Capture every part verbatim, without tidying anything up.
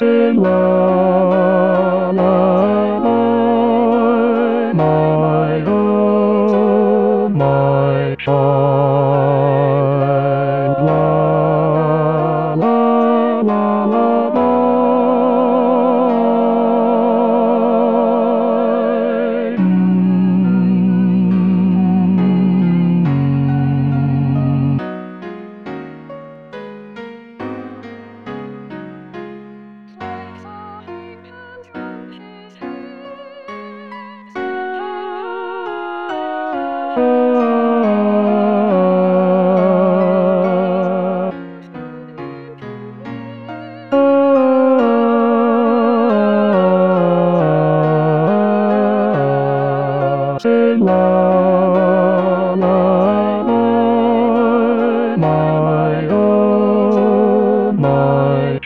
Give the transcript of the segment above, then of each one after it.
Sing la la my, my oh my child, la la la la la. Sing la la my, my oh my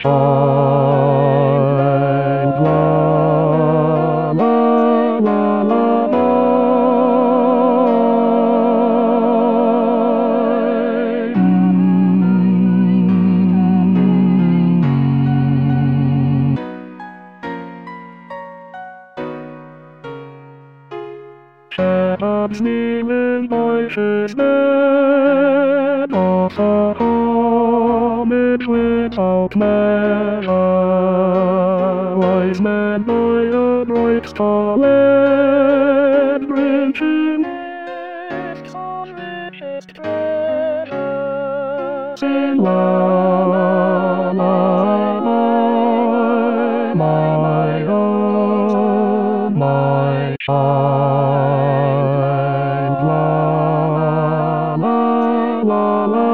child, la la la la la. Shepherds kneeling, voices led, of a homage without measure. Wise men by a bright star led, bringing gifts of richest treasure. Sing la la my, my oh my child, la la la la.